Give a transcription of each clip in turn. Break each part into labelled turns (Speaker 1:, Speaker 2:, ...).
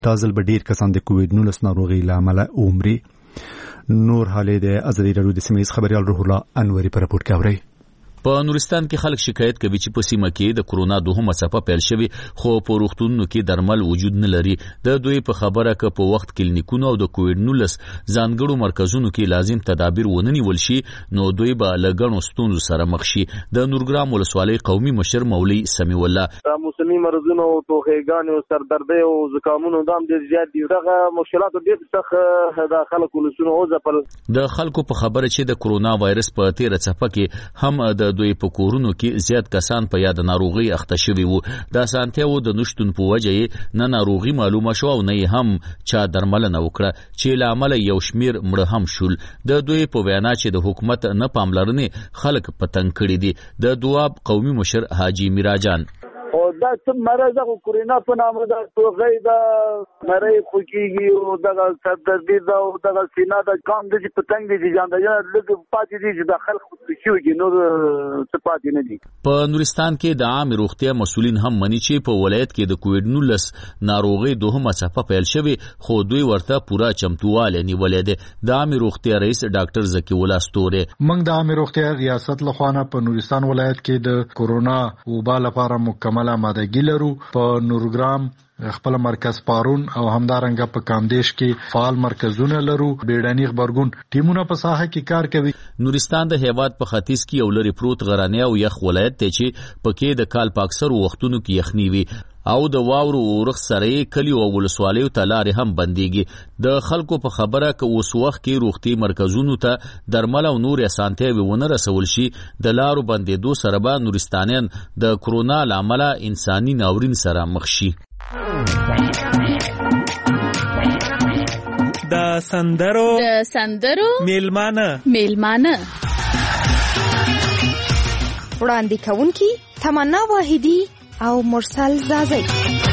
Speaker 1: دا ځل به ډیر کسان د کووډ-19 ناروغۍ له امله عمرې. نور حالې د ازادي راډیو د سیمې خبريال روح الله انوري پر رپورټ کوي.
Speaker 2: په نورستان کې خلک شکایت کوي چې په سیمه کې د کرونا دوهمه څپه پیل شوی خو په روغتونونو کې درمل وجود نه لري. د دوی په خبره کې په وخت کلینیکونو او د کووډ-19 ځانګړو مرکزونو کې لازم تدابیر ونه نیول شي نو دوی به لګڼو ستونزو سره مخ شي. د نورګرام ولسوالۍ قومي مشر مولوي سمیع الله
Speaker 3: موسمي مرزونو او توخېګانو سردردي او زکامونو دام ډېر زیات دي. دغه مشکلات ډېر سخت د خلکو لسونو او ځپل
Speaker 2: د خلکو په خبره چې د کرونا وایرس په تیر څپه کې هم د دوی په کورونو کې زیات کسان په یاد ناروغي اخته شوي وو. د سانتیاو د نشټون په وجه نه ناروغي معلومه شو او نه هم چا درملنه وکړه چې له امله یو شمیر مړه هم شول. د دوی په وینا چې د حکومت نه پاملرنې خلک په تنګ کړي دي. د دواب قومي مشر حاجی میراجان
Speaker 3: او دا څه مرض د کورونا په نامه د توغې د مړې پکېږي او د سردردي دا او د سینا د کام د پتنګ دي ځان د لږ پاتې دي چې د خلک خوشي نو څه پاتې نه دي. په
Speaker 2: نورستان کې د عام روغتیا مسولین هم مني چې په ولایت کې د کووډ-19 ناروغي دوهمه څپه پیل شوی خو دوی ورته پوره چمتواله نیولې ده. د عام روغتیا رئیس ډاکټر زکی الله ستوره
Speaker 4: موږ د عام روغتیا ریاست لخوا په نورستان ولایت کې د کورونا وبا لپاره مکمل آمادګي لرو. په نورګرام خپل مرکز پارون او همدارنګه په کامدیش کې فعال مرکزونه لرو. بیړني خبرګون ټیمونه په ساحه کې کار کوي.
Speaker 2: نورستان د هیواد په ختیځ کې یو لري پروت غرانه او یخ ولایت دی چې پکې د کال په اکثر وختونو کې یخنی وي او د واورو اورخ سره کلی او ولسوالیو ته لارې هم بنديږي. د خلکو په خبره کې اوس وخت کې روغتي مرکزونو ته درمل او نور اسانتیاوي ونه رسول شي. د لارو بندیدو سره به نورستانیان د کرونا لامل انساني ناورین سره مخ شي.
Speaker 5: د سندرو میلمانه
Speaker 6: وړاندې کوونکی تمنا واحدی او مرسل زازی.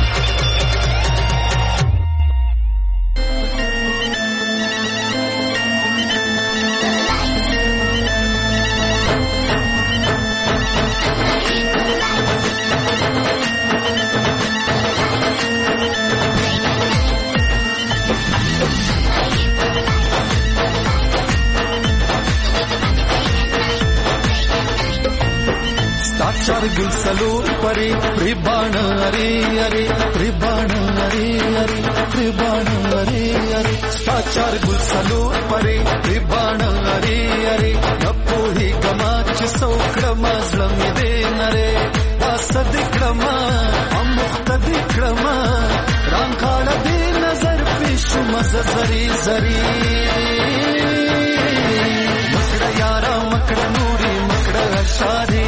Speaker 7: चार गुल सलोर परे प्रिबाण अरे अरे प्रिबाण अरे अरे प्रिबाण अरे अरे चार गुल सलोर परे प्रिबाण अरे अरे नपो ही गमाच सौक्रमा जमी दे नरे वासद क्रमा अमुख्तद क्रमा रांखाड़ दे नजर पेश मज़ जरी जरी मकड़ा यारा मकड़ा नूरी मकड़ा अशारी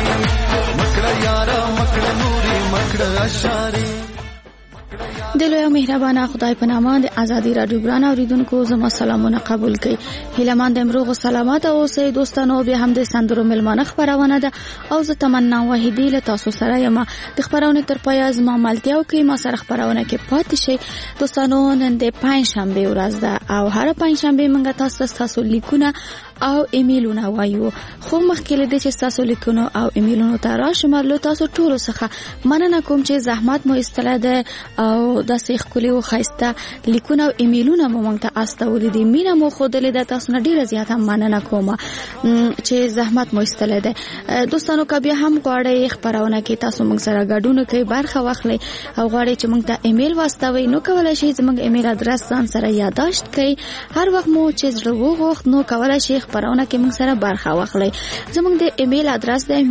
Speaker 8: د لوی مهربانه خدای په نامه د ازادي رادیو ګران اوریدونکو زما سلامونه قبول کړئ. هیلمان د امروغ سلامات او سې دوستانو بیا هم د سندرو ملمانه خبرونه ده او زه تمنا واحدی له تاسو سره یم. د خبرونه تر پای زما ملتیاو کې ما سره خبرونه کې پاتې شي. دوستانو نن د پنځشنبه ورځ ده او هر پنځشنبه موږ تاسو لیکونه او ایمیلونه وایو. خو مخکې له دې چې تاسو لیکونه او ایمیلونه ته راشم له تاسو ټول څخه مننه کوم چې زحمت مو استله ده او د سیخ کلی او خاصه لیکونه او ایمیلونه مو ته استولې دي. مینه مو خودلې ده تاسو نه ډیره زیاته مننه کوم چې زحمت مو استله ده. دوستانو کبه هم غواړئ خبرونه کې تاسو موږ سره ګډون کوي برخه واخلئ او غواړئ چې موږ ته ایمیل واستوي نو کولای شئ زموږ ایمیل ادرس ځان سره یاداشت کړئ. هر وخت مو چې زړه وغوښت نو کولای شئ خبرونه کې موږ سره برخه واخلئ. زموږ د ایمیل ادرس د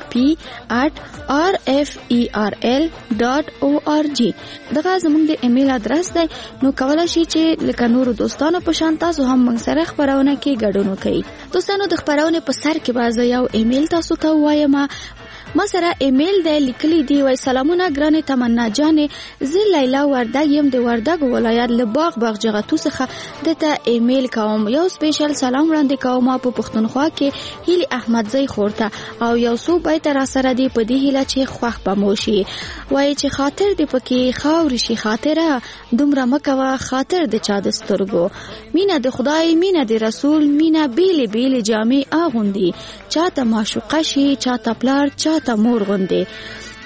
Speaker 8: musicp@rferl.org دغه زموږ د ایمیل ادرس دی. نو کولای شئ چې لکه نور دوستانو په شان تاسو هم موږ سره خبرونه کې ګډون وکړئ. دوستانو د خبرونه په سر کې بازه یو ایمیل تاسو ته وایم. ما سره ایمیل دی لیکلی دی وای سلامونه ګرانه تمنا جانې زه لیلا وردګ یم د وردګ ولایت لباغ جغتو څخه دته ایمیل کوم. یو سپیشل سلام وړاندې کوم په پښتونخوا کې هیلی احمدزی خورته او یو څو بیت را سره دی په دې هیله چې خوښ بموشي. وای چې خاطر دی پکې خاور شي خاطره دومره مکوه خاطر د چا د سترګو مینه د خدای مینه د رسول مینه بیل بیل جامې اغوندي چاته معشوقه شي چاته پلار چاته مور غوندي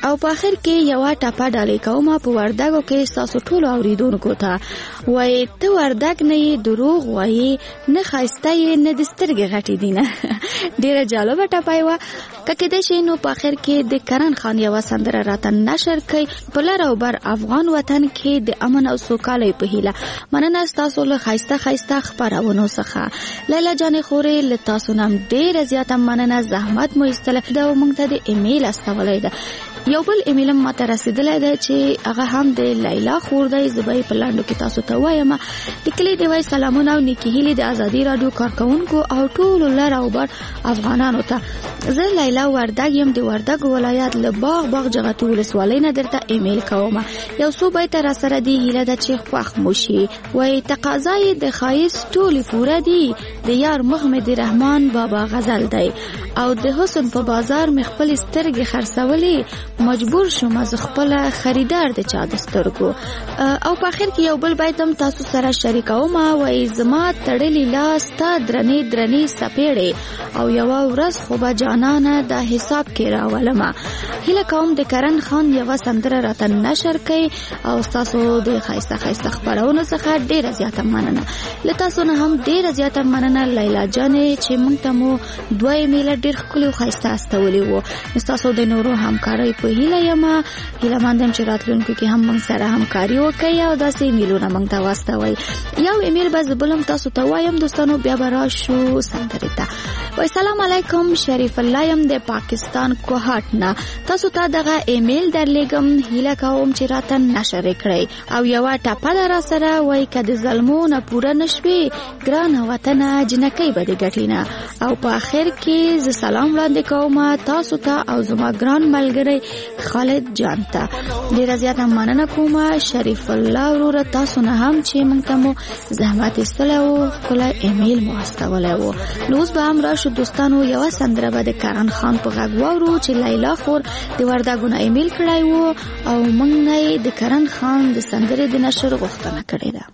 Speaker 8: او په اخر کې یو ټاپه ډالې کوم په وردګو کې تاسو ټول اوریدونکو ته وای ته وردګ نه دروغ وای نه خاسته نه د سترګې غټې دي نه ډیره جالبه ټاپه و ککه د شینو په اخر کې د کرن خان یو سندره راته نشر کړي په لار او بر افغان وطن کې د امن او سوکالۍ په هیله مننه تاسو له خاسته خبرونو څخه لیلا جان خوري له تاسو نام ډیره زیاته مننه زحمت مو استلف دا مونږ ته د ایمیل استولای ده یو بل ایمیل ماته رسیدلی دی چې هغه هم د لیلا خور دی زبای په لاندو کې تاسو ته وایم لیکلي دی وای سلامونه او نیکی هیلې د ازادي رادیو کارکونکو او ټول لر او بر افغانانو ته زه لیلا وردګ یم د وردګ ولایت له باغ جغتو ولسوالۍ نه درته ایمیل کوم یو څو بیت را سره دی هیله د چې خوښ موشي وای تقاضای د خایس ټول پوره دی د یار محمد رحمان بابا غزل دی او د حسن په بازار مې خپل سترګې خرڅولې مجبور شوم از خپل خریدار د چا د سترګو او په اخر کې یو بل بیتم تاسو سره شریکوم وای زما تړلې لاس تا درنې سپېړې او یو ورځ خو به جانانه د حساب کې راولم هله کوم د کرن خان یو سندره راته نشر کړي او تاسو د خایسته خبرونو څخه ډیره زیاته مننه له تاسو نه هم ډیره زیاته مننه لیلا جانې چې مونږ ته مو دوه ایمیل ډیر خپل خایسته استولې وو تاسو د نورو همکارۍ په هیله یم هیله مندم چې راتلونکو کې هم موږ سره همکاري وکړي او داسې ایمیلونه موږ ته واستوي یو ایمیل به زبلم تاسو ته وایم دوستانو بیا به راشو سندرې ته وای سلام علیکم شریف الله یم د پاکستان کوهاټ نه تاسو ته دغه ایمیل درلېږم هیله کوم چې راته نشر کړئ او یو ټاپه در سره وای کده ظلمونه پوره نشوي ګران وطن جنکۍ به دې ګټینا او په اخر کې ز سلام وړاندې کوم تاسو ته او زما ګران ملګری خالد جان ته ډیره زیاته مننه کوم شریف الله ورور تاسو نه هم چې موږ ته مو زحمت استلو خپل ایمیل مو استولای وو نو اوس به هم راشو دوستانو یو سندره به د کرن خان په غږ وورو چې لیلا خور د وردګونه ایمیل کړای وو او موږ نه د کرن خان د سندرې د نشر غوښتنه کړې ده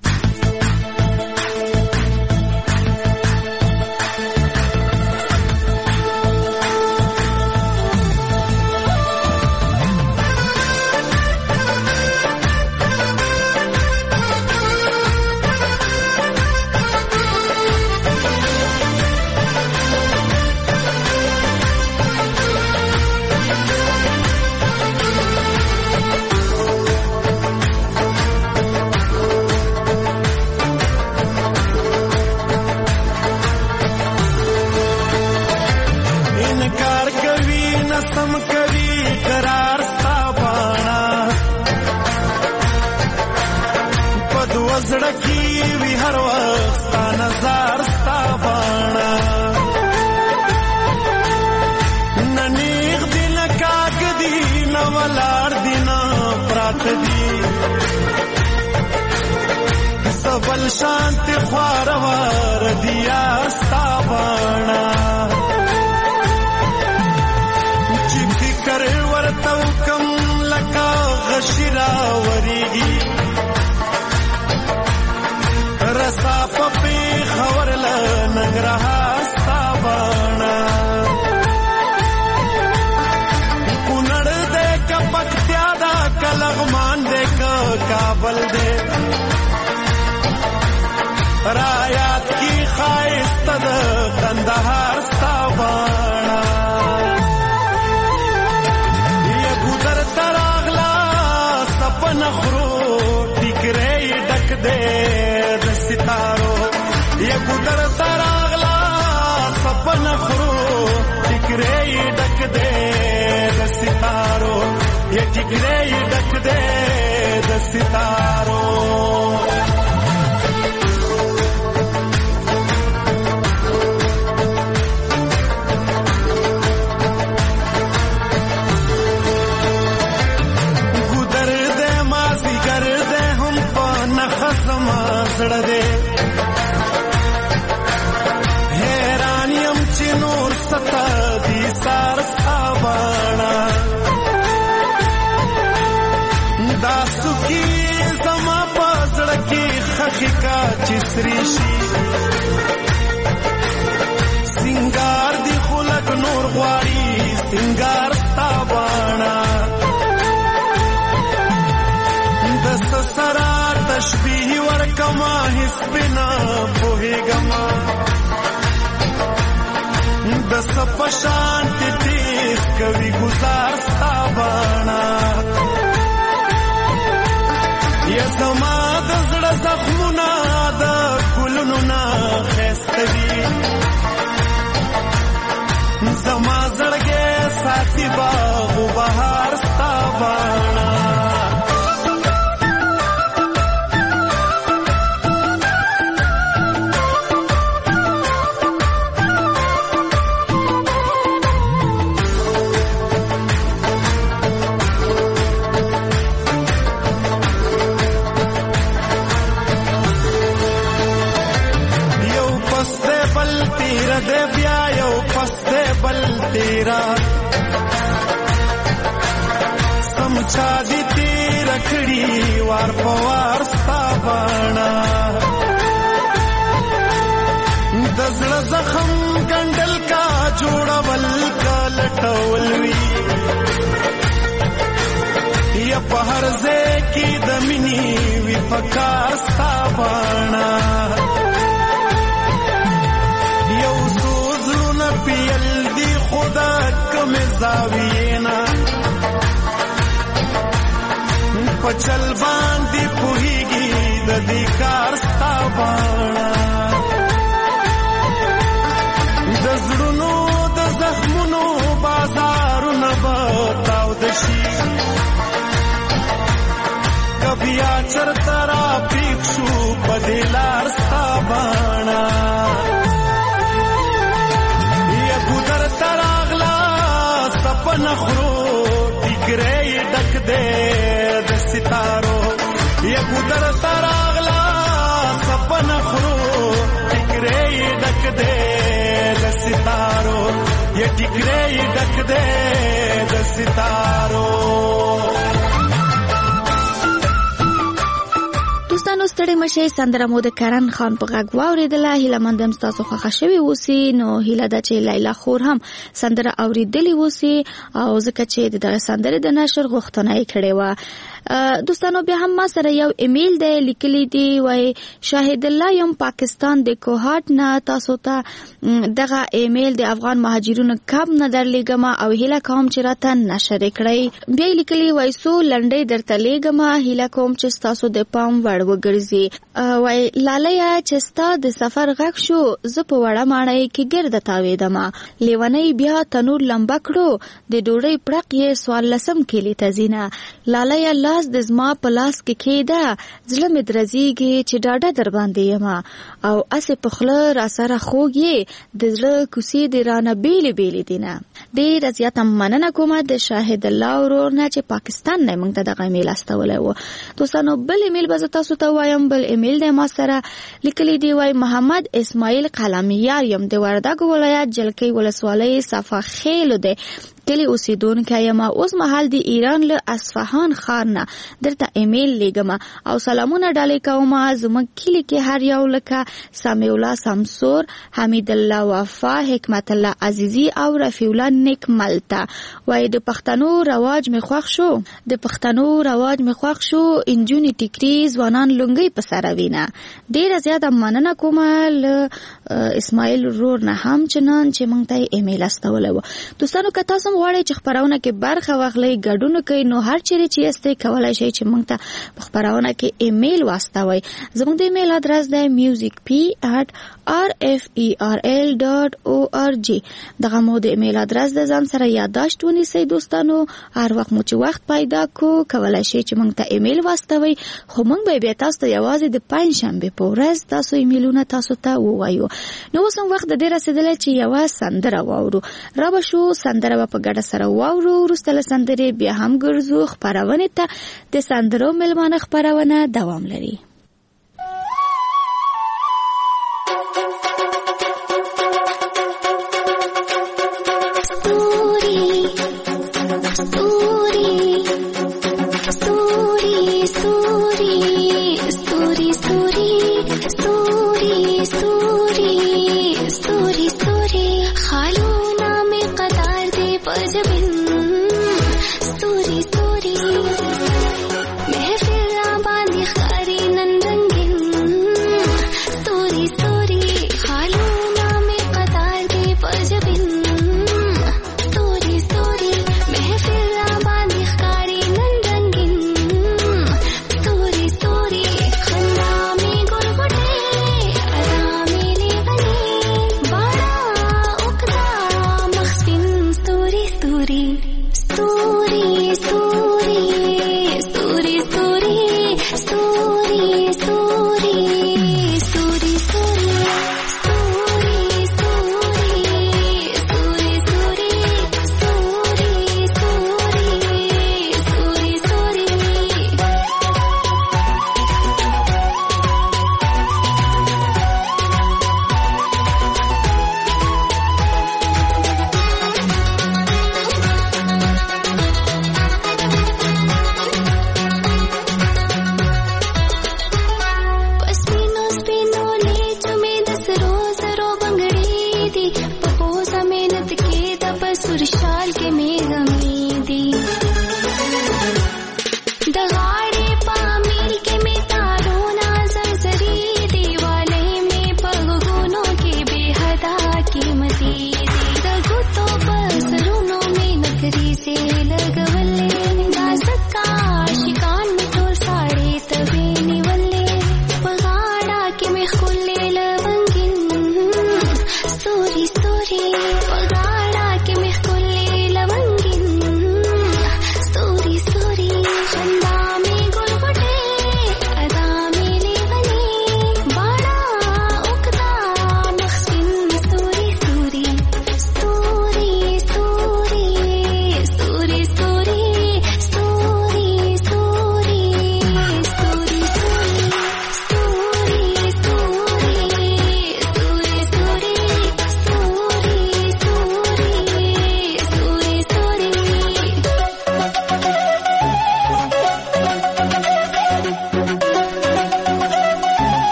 Speaker 7: بل شانت خوارور دیا ستابانا چی فکر ورتو کم لکا غشرا وریگی رسا پپی خور لنگرہا ستابانا کنڑ دے کا پکتیادا کلغمان دے کا کابل دے رایات کی خواست دا کندهار ستابانا یہ گودر تراغلا سپن خرو ٹکرے ڈک دے دستارو یہ گودر تراغلا سپن خرو ٹکرے ڈک دے دستارو یہ ٹکرے ڈک دے دستارو حیرانیم چی نور ستا دی سار ستابانا داسو کی زما پازڑکی خخی کا چسریشی سنگار دی خلق نور غواری سنگار ستابانا کما هیڅ بنا پوهېږما د سپشان تیز کوي گزار ستا باڼه یا زما د زړه زخمونه د ګلونو نه ښایسته دي زما زړګی ساتي باغ و بهار ستا باڼه तेरा समझा दी तेरा खड़ी वार पवार साबाना दजल जखम गंडल का जोड़ावल का लटवलवी या पहर जे की दमिनी विफकार साबाना यौ सोजलू न पियल خدا کم زاوینا پچل باندې پوهیږي د دې کار ستا باڼه د زړونو د زخمونو بازارونه به تاوده شي کبیا چرته راپیښ شو په دې لار ستا باڼه نخرو ټیکرې ډک دې د ستارو یا ګدر تراغلا سپن خرو ټیکرې ډک دې د ستارو یا ټیکرې ډک دې د ستارو
Speaker 8: دوستانو ستړي مشه سندره مو د کرن خان په غږ واوریدله هیله مندم تاسو خوښه شوي اوسئ نو هیله ده چې لیلا خور هم سندره اوریدلې اوسئ او ځکه چې دغه سندره د نشر غوښتنه یې کړې وه دوستانو بیا هم ما سره یو ایمیل دی لیکلی دی وای شاهد الله یم پاکستان د کوهاټ نه تاسو ته دغه ایمیل د افغان مهاجرونو کب نه درلېږم او هیله کوم چې راته نشر کړئ بیا لیکلی وای سو لنډۍ درته لېږم هیله کوم چې تاسو د پام وړ وګرځي وای لالیه چې ستا د سفر غږ شو زه په وړه ماڼۍ کې ګرده تاوېدم لیونۍ بیا تنور لمبه کړو د ډوډۍ پړق یې 14 کیلي ته ځینه لالیه لاس د زما په لاس کې کېده زړه مې درزیږي چې ډاډه در باندې یم او اسې په خوله راسره خوږ یې د زړه کوڅې دې رانه بیلې بیلې دي نه ډېره زیاته مننه کومه د شاهد الله ورور نه چې پاکستان نه موږ ته دغه ایمیل استولی و دوستانو بل ایمیل به زه تاسو ته وایم بل ایمیل دی ما سره لیکلی دی وای محمد اسماعیل قلمیار یم د وردګو ولایت جلکۍ ولسوالۍ صفا خیلو دی کلی اوسیدونکی یم اوس مهال د ایران له اصفهان ښار نه درته ایمیل لیږم او سلامونه ډالۍ کوم زموږ کلي کې هر یو لکه سمیع الله سمسور حمید الله وفا حکمت الله عزیزی او رفیع الله نیکمل ته وای د پښتنو رواج می خوښ شو انجونی ټیکری ځوانان لونګي په سره وینه ډیره زیاته مننه کوم له اسماعیل رور نه هم چنان چې مونږ ته ایمیل استولو دوستانو که تاسو غواړئ چې خبرونه کې برخه واخلئ ګډون کوئ نو هر چیرې چې یاستئ کولای شئ چې موږ ته په خبرونه کې ایمیل واستوئ زموږ د ایمیل ادرس دی musicp@rferl.org دغه مو د ایمیل ادرس د ځان سره یادداشت ونیسئ دوستانو هر وخت مو چې وخت پیدا کو کولای شئ چې موږ ته ایمیل واستوئ خو موږ به بیا تاسو ته یوازې د پنځشنبه په ورځ تاسو ایمیلونه تاسو ته ووایو نو اوس هم وخت د دې رسیدلی چې یوه سندره واورو را به شو سندره به په ګډه سره واورو وروسته له سندرې بیا هم ګرځو خپرونې ته د سندرو مېلمانه خپرونه دوام لري
Speaker 9: محفل آبادی خاری نن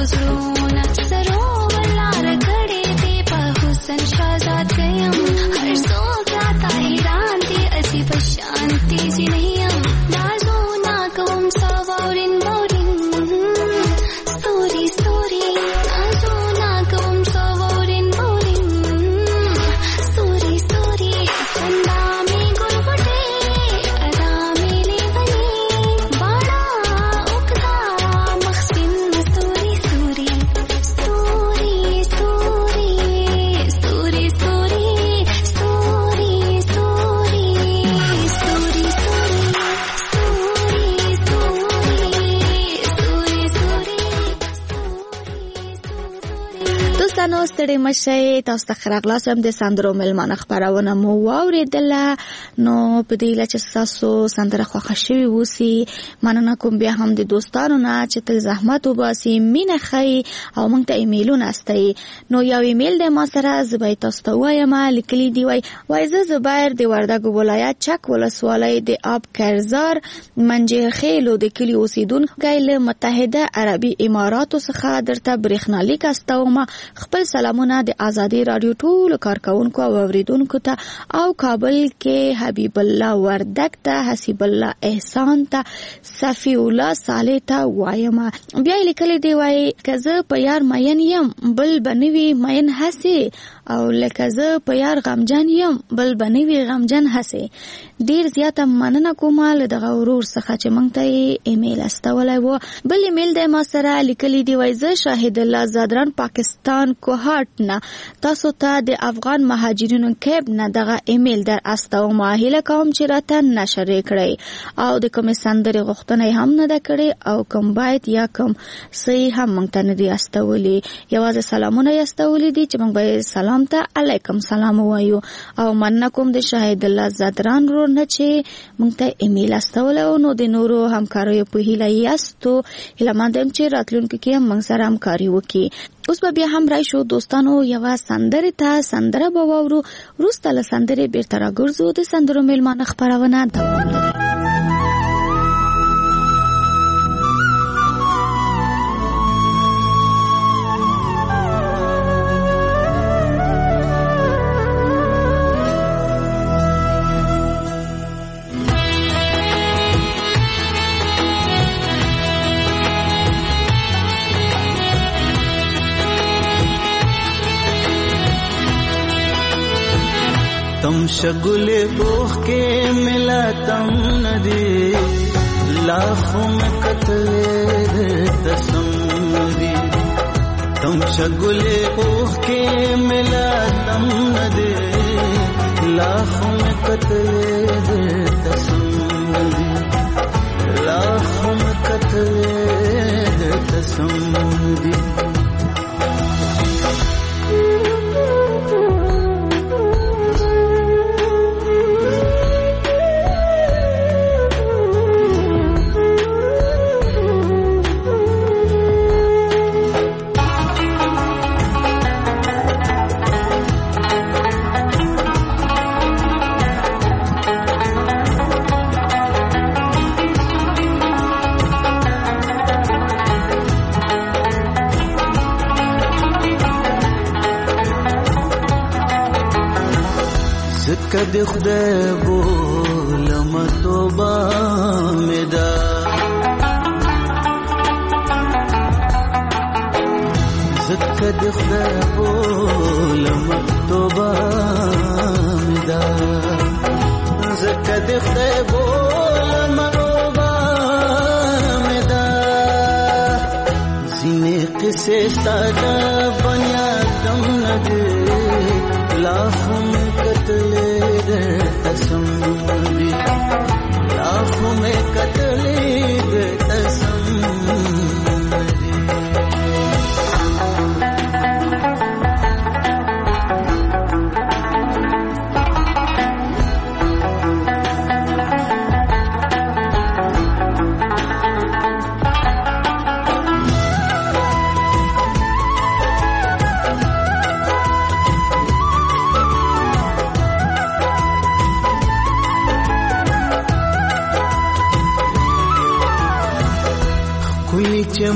Speaker 9: زړونه سرور لار کړې دې په حسن شهزاد کيم هر څوک راته حیران دي اسی په شانتي جنیم نازونه کوم سوارین بورین ستوري ستوري نازونه کوم سوارین بورین ستوري ستوري خندا می ګل غټه ادا می لیونی باڼه اوکدا مخسن ستوري ستوري ستوري ستوري ستوري ستوري ستوري
Speaker 8: دوستانو ستړي مشه تاسو ته خراغلاسم د سندرو ملمانه خبرونه مو واوریدله نو په دې لچ تاسو سندره خوښ شوي وسی مننه کوم بیا هم د دوستانو نه چې تل زحمت وباسي مینه خي او مونږ ته ایمیلونه استي نو یو ایمیل د ما سره زبای تاسو ته وایم لیکلي دی وای زبیر د وردګو ولایت چک ولسوالۍ د آب کرزار منجه خیلو د کلی اوسیدونکو له متحده عربي اماراتو څخه درته برېښنالیک استوم خپل سلامونه د آزادي رادیو ټول کارکونکو او اوریدونکو ته او کابل کې حبیب الله وردګ ته حسیب الله احسان ته صفی الله صالح ته وایم بیا لیکل دی وای کزه په یار مین یم بل بنوي مین هسي او لکه زه په یار غمجن یم بل بنوي غمجن هسي ډیر زیاته مننه کوم له دغه ورور څخه چې مونږ ته ایمیل استولای وو بل ایمیل د ما سره لیکلی دی وای زه شاهد الله زادران پاکستان کوهات نه تاسو ته د افغان مهاجرینو کیب نه دغه ایمیل در استوم هیله کوم چې راته نشر کړئ او د کوم سندري غوښتنه هم نه ده کړې او کوم باید یا کوم صحیح هم مونږ ته نه دی استولی یوازې سلامونه استولی دي چې مونږ به سلام ته علیکم سلام وایو او مننه کوم د شاهد الله زادران رو نه چې مونږ ته ایمیل استول نو د نورو همکارو په هیله یاستو هیله مندم چې راتلونکي کې موږ سره همکاري وکړي اوس به بیا هم راشو دوستانو یو سندره ته سندره به وورو وروسته له سندرې بیرته راګرځو د سندرو میلمانه خبرونه دوام لري
Speaker 10: تم شگلے اوخ کے ملا تم ندی لاکھوں میں قتل تسم دی تم شگلے اوخ کے ملا تم ندی لاکھوں میں قتل تسم دی لاکھوں میں قتل تسم دی کدی خدای بولم توبه مدا کدی خدای بولم توبه مدا کدی خدای بولم توبه مدا زینه قصه ستاده بنیادم نده لاخم قتل تسم دی لاکھوں میں قتل تسم دی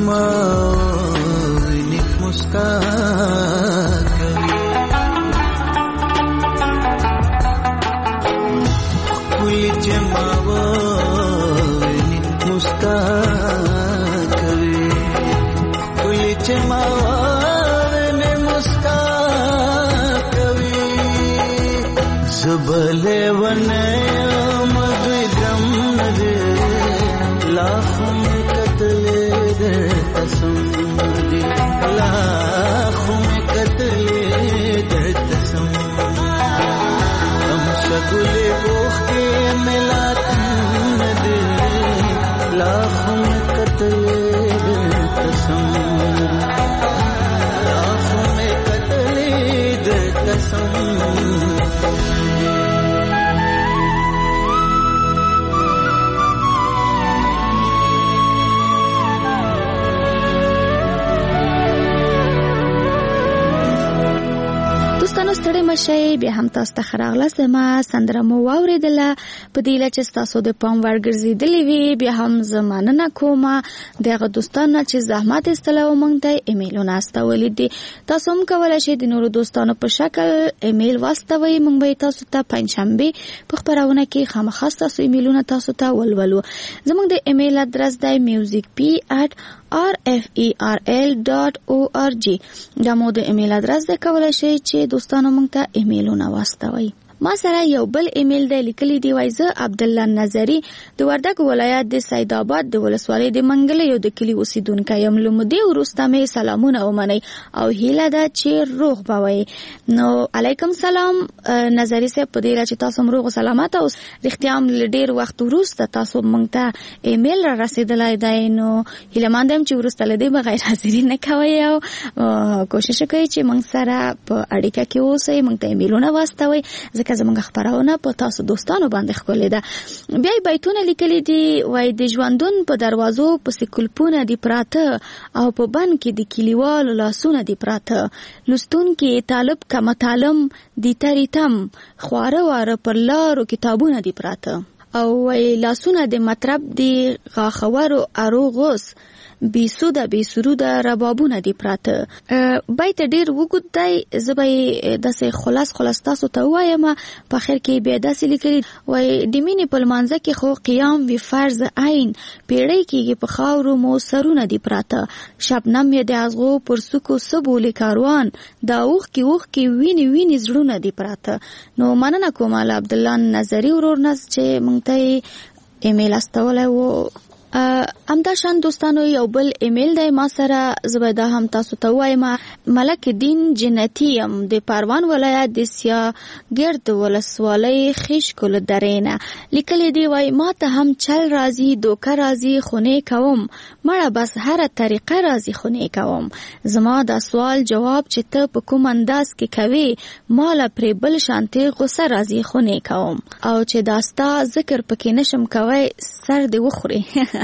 Speaker 10: جما نیک مسکا کوي کلی جما نیک مسکا کوي کلی جما نیک مسکا کوي زبله ونه مدرم نده लाखों में कत्ले दर कसम दी लाखों में कत्ले दर कसम हम शगुले बोख के मिलात दे लाखों में कत्ले दर कसम लाखों में कत्ले दर कसम
Speaker 8: دوستانو ستړي مشي بیا هم تاسو ته خراغله سما سندره مو واوریدله په دې لچ تاسو د پام ورګرځیدلې وی بیا هم زمانه نه کومه دغه دوستانو چې زحمت استلو مونږ ته ایمیلونه استولې دي تاسو هم کولای شئ د نورو دوستانو په شکل ایمیل واستوي مونږ به تاسو ته پنځشنبه په خبرونه کې خامخا تاسو ایمیلونه تاسو ته ولولو زموږ د ایمیل ادرس دی musicp@rferl.org دا مو د ایمیل ادرس دی کولای شئ چې دوستانو مونږ ته ایمیلونه واستوي ما سره یو بل ایمیل دی لیکلی دی وایزه عبد الله نظری د وردګ ولایت د سید آباد د ولسوالۍ د منګل یو د کلی اوسیدونکو یم لمدي ورسته مې سلامونه ومني او هیله ده چې روغ بوي نو علیکم سلام نظری صاحب په دې چې تاسو روغ سلامت او رښتیا هم ډیر وخت ورسته تاسو مونږ ته ایمیل را رسیدلای دی نو هیله مندم چې ورسته لدی بغیر حاضر نه کوي او کوشش کوي چې مونږ سره په اړیکه کې اوسئ مونږ ته ایمیلونه واستوي ځکه زمونږ خبرونه په تاسو دوستانو باندې خولې ده بیا بیتونه لیکلي دي وای د ژوندون په دروازو پسې کلپونه دي پراته او په بن کې د کلیوالو لاسونه دي پراته لستون کې طالب کم تعلم دي تریتم خواره واره پر لارو کتابونه دي پراته او وای لاسونه د مطرب دي غاخورو اروغوس بی سوده بی سروده ربابونه دی پراته بیت ډیر وګد دی زبې داسې خلاص تاسو ته وایم په اخر کې به داسې لیکلي وای د مینې په منځ کې خو قیام وی فرض عین پیړۍ کې په خاورو مو سرونه دی پراته شبنم یې د ازغو پر سکو سبول کاروان دا اوخ کې ویني زړونه دی پراته نو مننه کوم عبد الله نظری ورورنس چې مونږ ته ایمیل استولای وو امدا شان دوستانو یو بل ایمیل دی ما سره زبیده هم تاسو ته وایم ملک دین جنتی ام د پروان ولایت د سیا ګرد ولسوالۍ خیش کول درینه لیکل دی وای ما ته هم چل راضی دوکه راضی خونه کوم مړه بس هر طریقه راضی خونه کوم زما دا سوال جواب چې ته په کوم انداز کې کوي مال پر بل شانته غوسه راضی خونه کوم او چې داستا ذکر پکې نشم کوي سر دی وخوري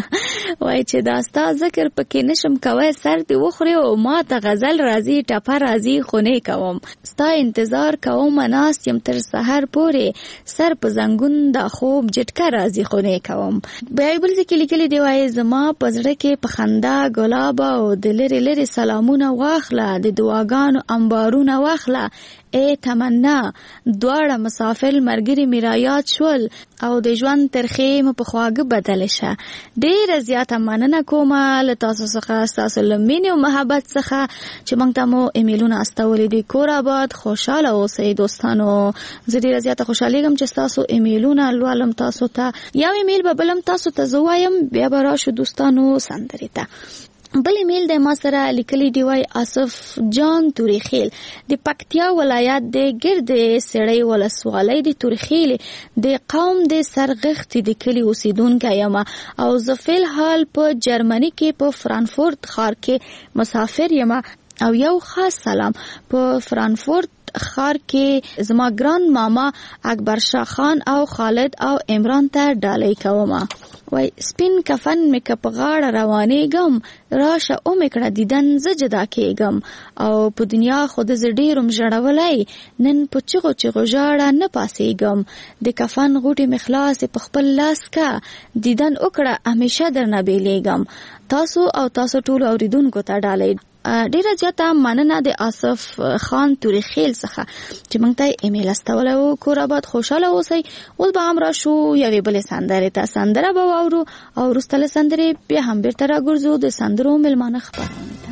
Speaker 8: وای چې داستا ذکر پکې نشم کوي سر دی وخوري او ما ته غزل راضی ټپه راضی خونه کوم ستا انتظار کوم ناس یم تر سحر پورې سر په زنګون دا خوب جټکا راضی خونه کوم بایبل کې لیکلي دی وای زما پزړه کې په خندا ګلاب او د لری سلامونه واخله د دعاګانو انبارونه واخله اے تمنا دواړه مسافر مرګري میرا یاد شول او د ژوند ترخې م په خواږه بدل شه ډېر زیاته مننه کوم له تاسو څخه تاسو لمینه او محبت څخه چې موږ ته مو ایمیلونه استولې دي کور آباد خوشاله اوسئ دوستانو زه ډېر زیاته خوشاله یم چې تاسو ایمیلونه لولم تاسو ته یو ایمیل به بلم تاسو ته زوایم بیا به راشو دوستانو سندرې ته بل ایمیل د ما سره لیکلی دی وای آصف جان توریخیل د پکتیا ولایت د ګرد سړی ولسوالۍ د توریخیل د قوم د سرغخت د کلی اوسیدونکو یم او زفل حال په جرمني کې په فرانکفورت ښار کې مسافر یم او یو خاص سلام په فرانکفورت کوټ ښار کې زما ګران ماما اکبر شاه خان او خالد او عمران ته ډالۍ کومه. وای سپین کفن مې که په غاړه روانېږم، راشه او مې کړه دیدن زه جدا کېږم. او په دنیا خود زه ډېر م ژړولی، نن په چغو چغو ژاړه نه پاسېږم. د کفن غوټې مې خلاصې په خپل لاس کا، دیدن وکړه همیشه درنه بیلیږم. تاسو او تاسو ټولو اوریدونکو ته ډالۍ. ډیره زیاته مننه د آصف خان توري خیل څخه چې موږ ته ایمیل استولی و. کور آباد خوشحاله اوسئ. اوس به هم راشو یوې بلې سندرې ته. سندره به واورو او وروسته له سندرې بیا هم بیرته راګرځو د سندرو میلمانه خپرونې ته.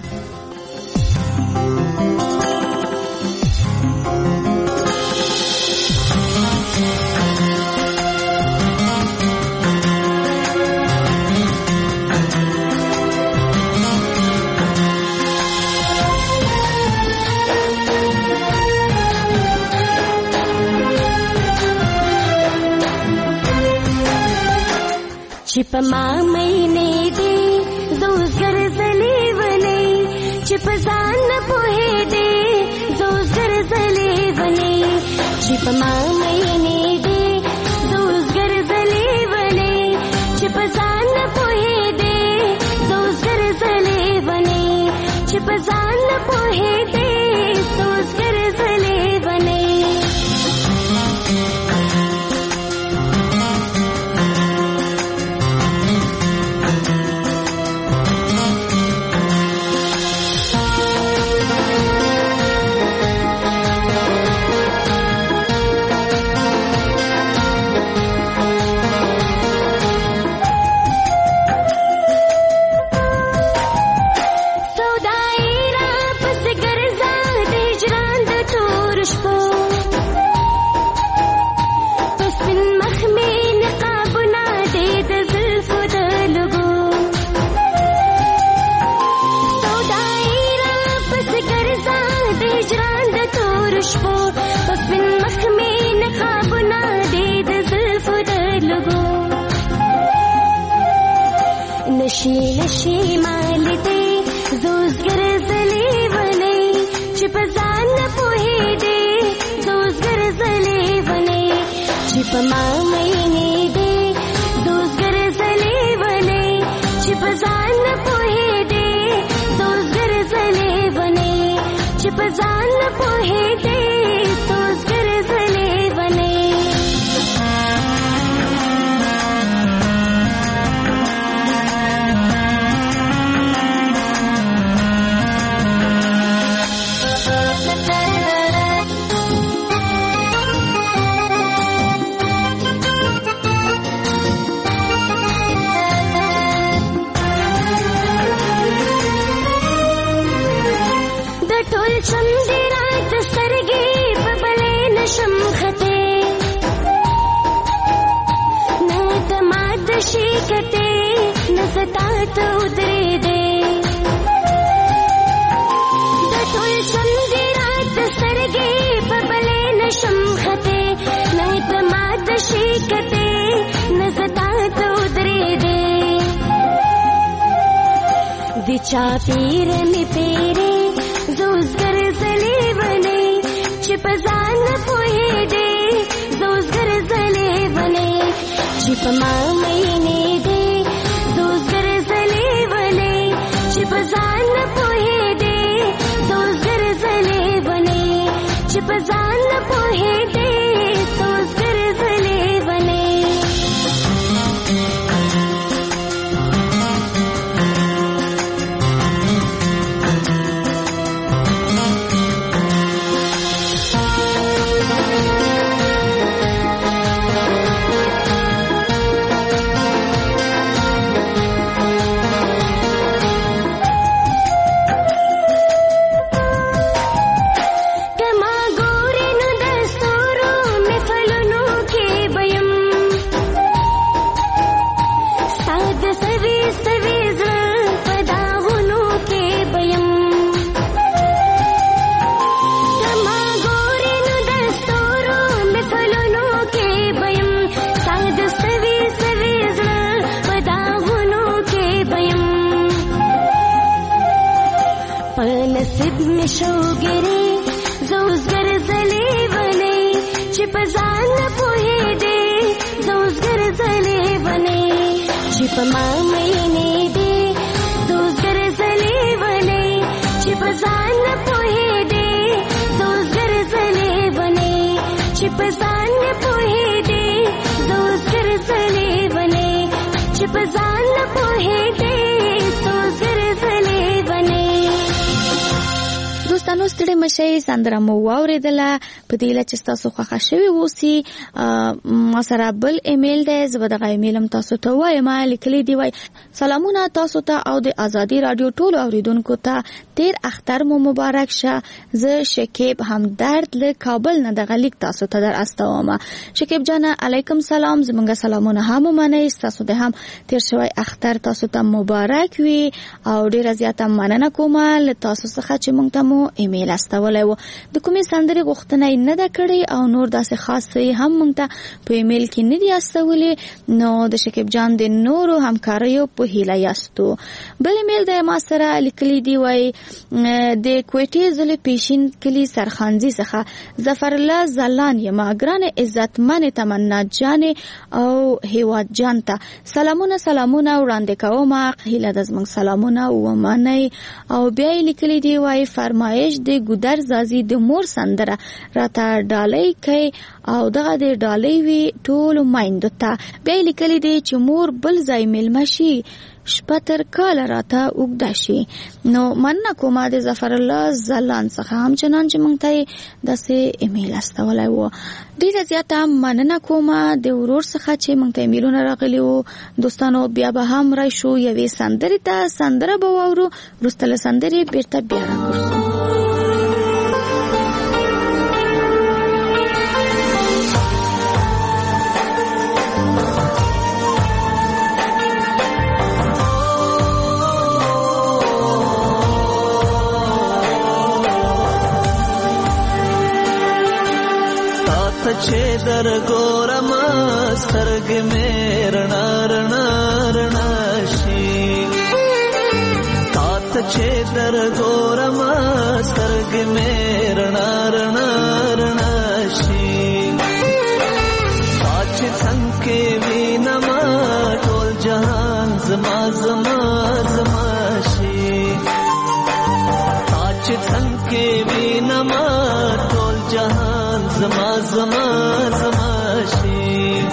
Speaker 11: چې په ما مینې دې زوز ګرځلې ونې، چې په ځان نه پوهېدې زوز ګرځلې ونې، چې په ما مینې دې زوز ګرځلې ونې، چې په ځان نه پوهېدې زوز ګرځلې ونې، چې په ځان نه پوهېدې زوز ګرځلې ونې. نشي نشي مال دې زوز ګرځلې ونې، چې په ځان نه پوهېدې زوز ګرځلې ونې، چې په ما مینې دې زوز ګرځلې ونې، چې په ځان نه پوهېدې زوز ګرځلې ونې، چې په ځان نه پوهېدې زوز ګرځلې ونې. شیکتے نسطات ادرے دے دٹول شمدی رات سرگے پبلے نشم خطے نعتماد شیکتے نسطات ادرے دے دچا پیر میں پیرے زوز گرزلے بنے چپزان پوہے دے زوز گرزلے بنے چپ مامنے دے زوز گرزلے بنے چپزان پوہے دے زوز گرزلے بنے چپزان پوہے دے زوز گرزلے بنے. شوګری زوز ګرځ چې په ما مینې دې دوزګر زلې ونې چې په ځان نه پوهېدې دوزګر زلې ونې چې په ځان نه پوهېدې دوزګر زلې ونې چې په ځان نه پوهېدې دوزګر زلې ونې.
Speaker 8: دوستانو ستړي مشئ سندره مو واورېدله په دې هیله چې ستاسو خوښه شوې اوسي. ما سره بل ایمیل دی، زه به دغه ایمیل هم تاسو ته وایم. لیکلی دی وایي سلامونه تاسو ته او د ازادي رادیو ټولو اوریدونکو ته تیر اختر مو مبارک شه. زه شکیب همدرد له کابل نه دغه لیک تاسو ته در استوم. شکیب جان علیکم سلام، زمونږ سلامونه هم منئ. تاسو د هم تیر شوی اختر تاسو ته مبارک وي او ډیره زیاته مننه کوم له تاسو څخه چې مونږ ته مو ایمیل استولای و. د کومې سندرې غوښتنه نه ده کړې او نور داسې خاصې هم مونږ ته په ایمیل کې نه دي استولې، نو د شکیب جان د نورو همکاریو په هیله یاستو. بل ایمیل د ما سره لیکلی دی وایي د کوټې ضلع پیشین کلی سرخانزي څخه ظفر الله زلان یم. ګران عزتمن تمنا جان او هیواد جان ته سلامونه وړاندې کوم. هیله د زموږ سلامونه ومنئ. او بیا لیکلی دی وایي فرمایش د ګودر زازي د مور سندره راته ډالۍ کوي او دغه د ډالۍ وی ټول مایندو ته. بیا لیکلی دی چې مور بل ځای مېلمه شي شپه تر کاله راته اوږده شي. نو مننه کومه د ظفر الله زلان څخه همچنان چې موږ ته داسې ایمیل استولی و. ډېره زیاته مننه کومه د ورور څخه چې موږ ته ایمیلونه راغلي وو. دوستانو بیا به هم راشو یوې سندرې ته، سندره به واورو، وروسته له سندرې بیرته بیا راګرځو.
Speaker 10: چې در ګورم سترګې مې رڼا رڼا رڼا شي، تا ته چې در ګورم سترګې مې رڼا رڼا رڼا شي، تا چې څنګه وینم ټول جهان زما زما زما شي، تا چې څنګه وینم ټول جهان زما زما زما شي.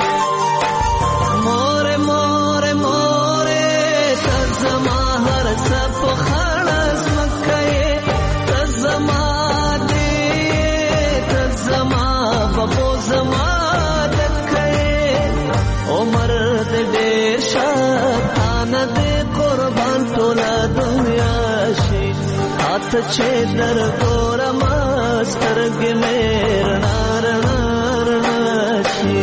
Speaker 10: مور مور مور ته زما هر څه په خړز مکه ته زما دې ته زما بابو زما دکه عمر دې ډېر شاتان دې قربان ټول دنیا شي، هات چې در ګورم سترګې مې رڼا رڼا رڼا شي.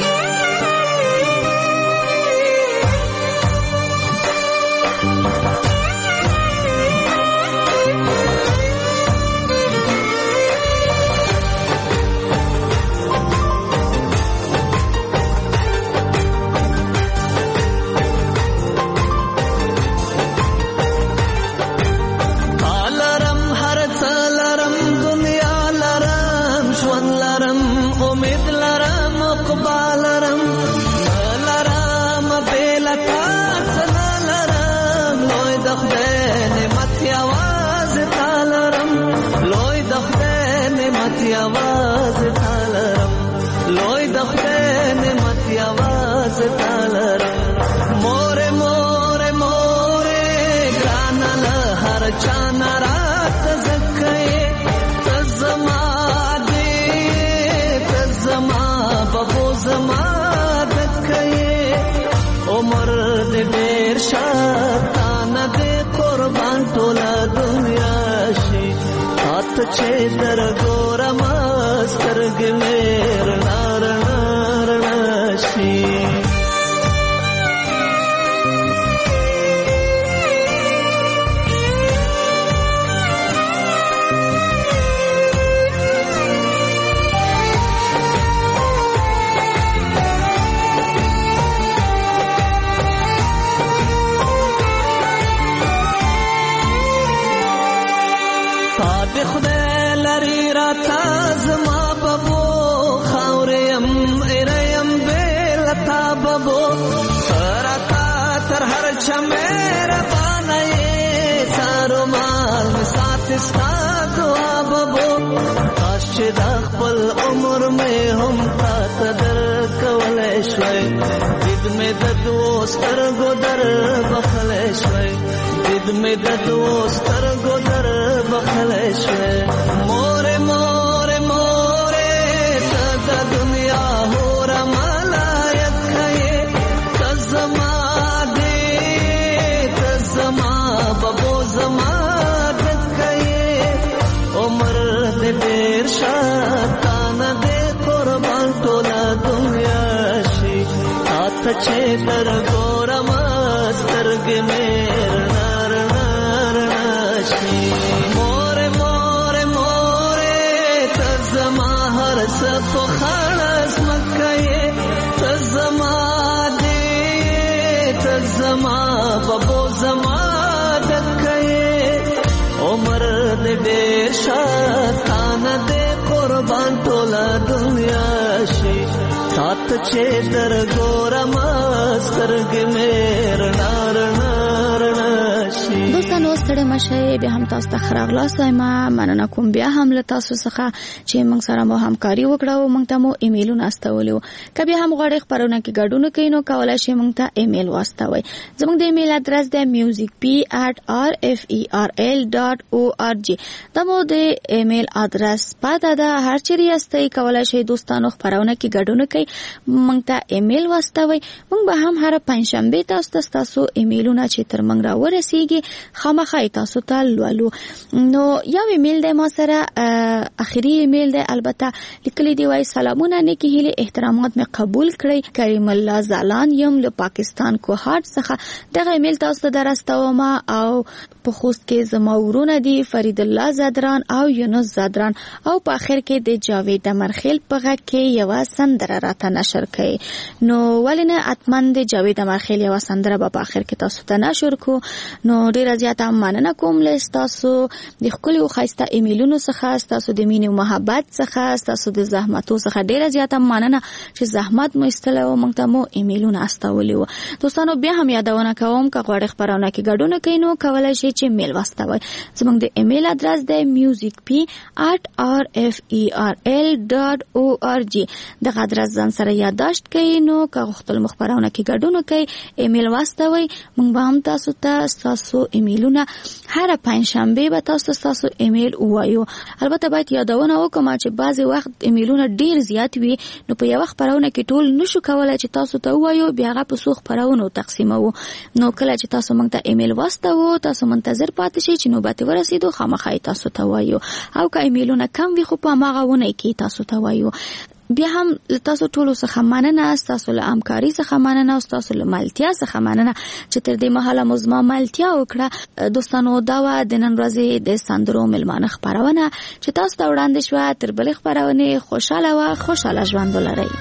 Speaker 10: چې در ګورم سترګې مې رڼا رڼا رڼا شي. چا مهربان یې سارو مال می سات ستا دعا ببو کاش چې د خپل عمر مې هم تا ته درکولی شوی دید مې د دوو سترګو در بخلی شوی دید مې د دوو سترګو در بخلی شوی مورې مورې مورې ته د دنیا هوره ملایک ښیې ته زما دې ته زما ببو زما ډک ښیې عمر دې ډېر شاتانه دې قربان ټوله دنیا شي تا ته چې در ګورم سترګې مې رڼا رڼا رڼا شي مورې مورې مورې ته زما هر څه په خړه ځمکه یې ته زما دې ته زما ببو زما ډکه یې عمر دې ډېر شاتانه دې قربان ټوله دنیا شي تا ته چې در ګورم سترګې مې رڼا رڼا رڼا شي.
Speaker 8: دوستانو ستړي مشئ بیا هم تاسو ته ښه راغلاست وایم. مننه کوم بیا هم له تاسو څخه چې موږ سره مو همکاري وکړه او موږ ته مو ایمیلونه استولي وو. که بیا هم غواړئ خپرونه کې ګډون وکړئ نو کولی شئ موږ ته ایمیل واستوئ. زموږ د ایمیل ادرس دی musicp@rferl.org. دا مو د ایمیل ادرس پته ده. هر چیرې یاستئ کولی شئ دوستانو خپرونه کې ګډون وکړئ موږ ته ایمیل واستوئ. موږ به هم هر پنځشنبه تاسو ایمیلونه چې تر موږ راورسیږي خامخا تاسو ته لولو. نو یو ایمیل دی ما سره اخیری ایمیل دی البته لیکلی دی وای سلامونه نیکی هیله احترامات می قبول کړئ کریم الله زالان یم له پاکستان کوهاټ څخه. دغه ایمیل تاسو ته درستوم او په خوست کې زما ورونه دي فرید الله زدران او یونس زدران او په اخر کې د جاوید امرخیل په غږ کې یو سندره راته نشر کړي. نو ولنه اتمن د جاوید امرخیل یو سندره په اخر کې تاسو ته نشر کو. نو ډیره زیاته مننه کوم له تاسو د خپل او خاصه ایمیلونو څخه تاسو د مینې او محبت څخه تاسو د زحمتو څخه ډیره زیاته مننه چې زحمت مو استله او موږ ته مو ایمیلونه استولي وو. دوستانو بیا هم یادونه کوم که غواړئ خبرونه کې ګډون وکړئ نو کولی شئ چې میل واستوئ. زموږ د ایمیل ادرس دی musicp@rferl.org. دغه ادرس ځان سره یادداشت کړئ نو که غوښتل خبرونه کې ګډون وکړئ ایمیل واستوئ. موږ به هم تاسو ته تاسو ایمیلونه هر پنځشنبه به تاسو ایمیل وایو. البته باید یادونه وکم چې بعضی وخت ایمیلونه ډیر زیات وي نو په یو خبرونه کې ټول نشو کولای چې تاسو ته وایو بیا هغه په څو خبرونو تقسیمو. نو کله چې تاسو موږ ته ایمیل واستوو تاسو منتظر پاتې شئ چې نوبت ورسیدو خامخا تاسو ته وایو او که ایمیلونه کم وي خو په هغه ونه کې تاسو ته وایو. بیا هم تاسو ټول څخه مننه تاسو له همکاري څخه مننه او تاسو له ملتیا څخه مننه چې تر دې مهاله مزما ملتیا وکړه. دوستانو دا و د نن ورځې د سندرو ملمانه خبرونه چې تاسو ته وړاندې شوه. تر بلې خبرونه خوشاله ژوند ولرئ.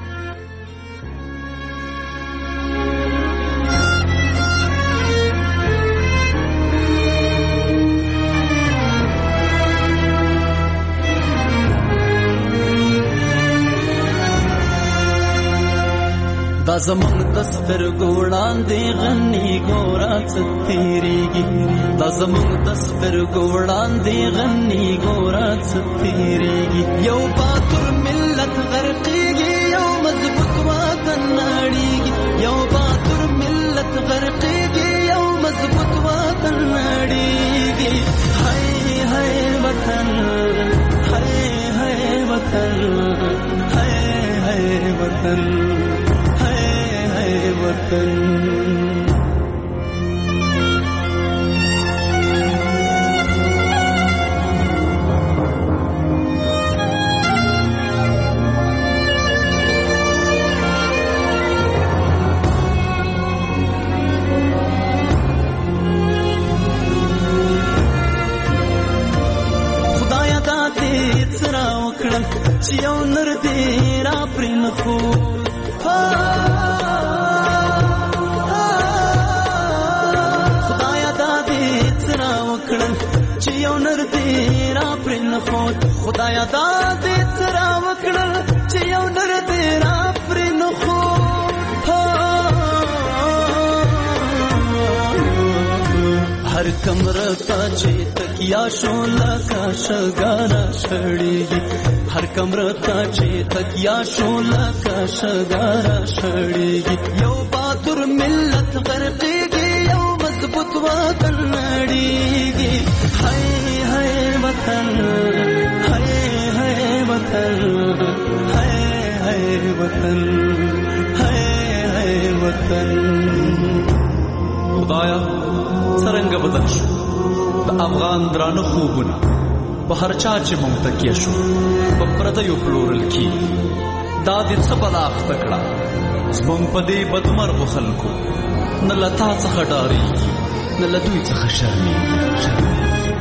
Speaker 10: دا زمونږ د سترګو وړاندې غني ګوره څه تېرېږي دا زمونږ د سترګو وړاندې غني ګوره څه تېرېږي یو باتور ملت غرقېږي یو مضبوط وطن نړېږي یو باتور ملت غرقېږي یو مضبوط وطن نړېږي هی هی وطن هی هی وطن هی هی وطن وطن خدایا دا دې څرا وکړه چې یو نر دې را پرې نه خو چې یو نر دې را پرې نه خود خدایا دا دې څرا وکړل چې یو نر دې را پرې نه خود کمره تا چې تکیا شو لکه شګارا شړېږي هر کمره تا چې تکیا شو لکه شګارا شړېږي یو باتور ملت غرقېږي یو مضبوط وطن نړېږي هاي هاي وطن هاي هاي وطن هاي هاي وطن هاي هاي وطن خدایا څرنګه بدل شو د افغان درانه خوبونه په هر چا چې مونږ تکیه شو په پردیو پلورل کی دا دې څه بلا اخته کړه زمونږ په دې بدمرغو خلکو نه له تا څخه ډارېږي نه له دوی څخه شرمېږي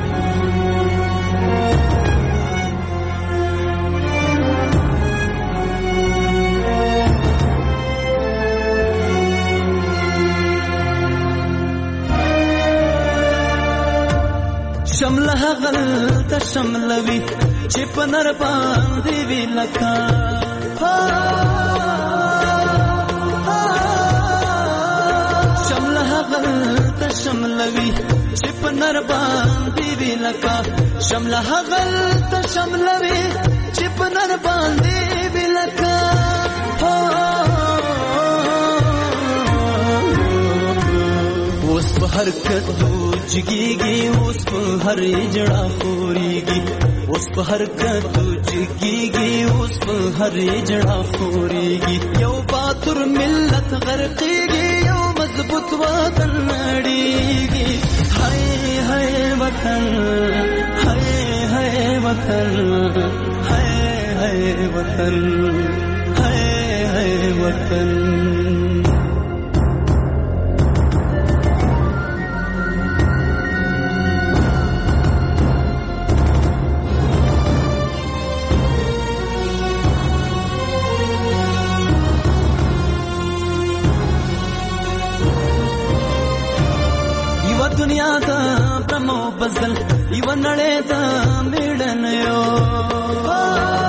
Speaker 10: شمله غل ته شملوي چې په نر باندې وی لکا شمله غل ته شملوي چې په نر باندې وی لکا شمله غل ته شملوي چې په نر باندې وی لکا اوس په حرکت جگیږي اوس په هر جړه خوريږي اوس په حرکت جگیږي اوس په هر جړه خوريږي یو باتور ملت غرقېږي یو مضبوط وطن نړېږي هاي هاي وطن هاي هاي وطن هاي هاي وطن هاي هاي وطن دنیا دا برمو بزل یو نړۍ دا میړنیو